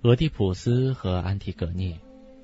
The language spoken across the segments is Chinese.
俄狄浦斯和安提戈涅。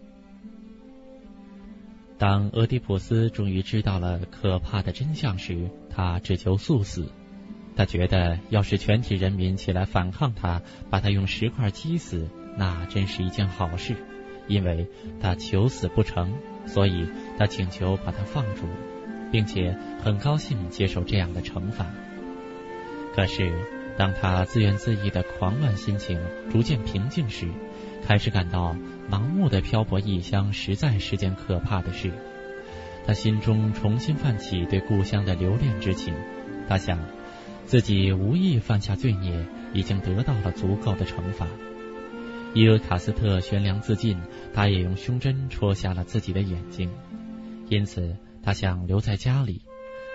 当俄狄浦斯终于知道了可怕的真相时，他只求速死。他觉得要是全体人民起来反抗他，把他用石块击死，那真是一件好事，因为他求死不成，所以他请求把他放逐，并且很高兴接受这样的惩罚。可是当他自怨自艾的狂乱心情逐渐平静时，开始感到盲目的漂泊异乡实在是件可怕的事。他心中重新泛起对故乡的留恋之情。他想，自己无意犯下罪孽，已经得到了足够的惩罚。伊尔卡斯特悬梁自尽，他也用胸针戳瞎了自己的眼睛，因此他想留在家里。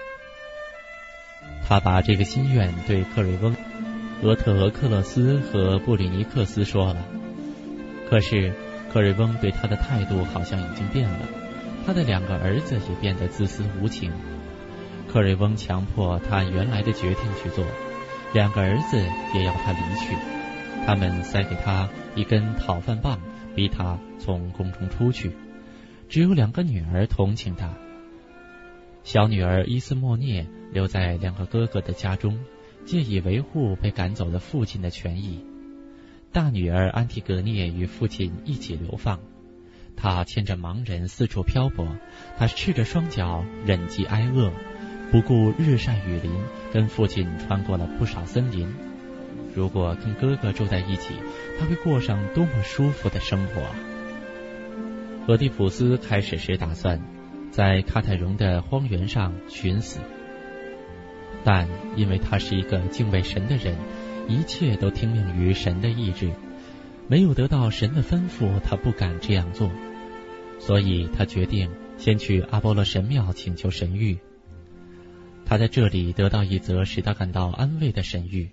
他把这个心愿对克瑞翁、俄特俄克勒斯和布里尼克斯说了。可是克瑞翁对他的态度好像已经变了，他的2个儿子也变得自私无情。克瑞翁强迫他按原来的决定去做，2个儿子也要他离去。他们塞给他一根讨饭棒，逼他从宫中出去。只有2个女儿同情他。小女儿伊斯莫涅留在2个哥哥的家中，借以维护被赶走的父亲的权益。大女儿安提戈涅与父亲一起流放，她牵着盲人四处漂泊，她赤着双脚忍饥挨饿，不顾日晒雨淋，跟父亲穿过了不少森林。如果跟哥哥住在一起，他会过上多么舒服的生活。俄狄浦斯开始时打算在喀泰戎的荒原上寻死，但因为他是一个敬畏神的人，一切都听命于神的意志，没有得到神的吩咐，他不敢这样做，所以他决定先去阿波罗神庙请求神谕。他在这里得到一则使他感到安慰的神谕。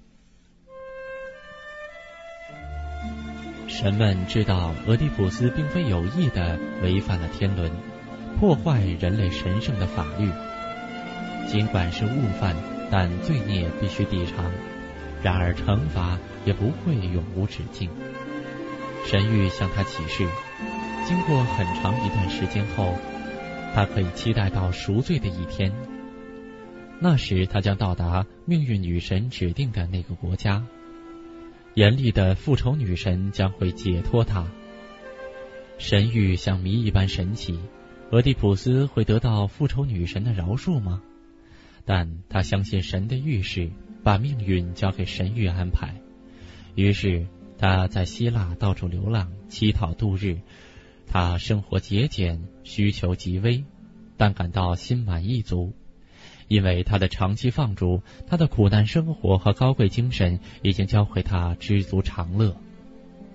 神们知道俄狄浦斯并非有意地违反了天伦，破坏人类神圣的法律。尽管是误犯，但罪孽必须抵偿，然而惩罚也不会永无止境。神谕向他启示，经过很长一段时间后，他可以期待到赎罪的一天。那时他将到达命运女神指定的那个国家，严厉的复仇女神将会解脱他。神谕像谜一般神奇，俄狄浦斯会得到复仇女神的饶恕吗？但他相信神的预示，把命运交给神谕安排。于是他在希腊到处流浪，乞讨度日。他生活节俭，需求极微，但感到心满意足。因为他的长期放逐，他的苦难生活和高贵精神已经教会他知足常乐。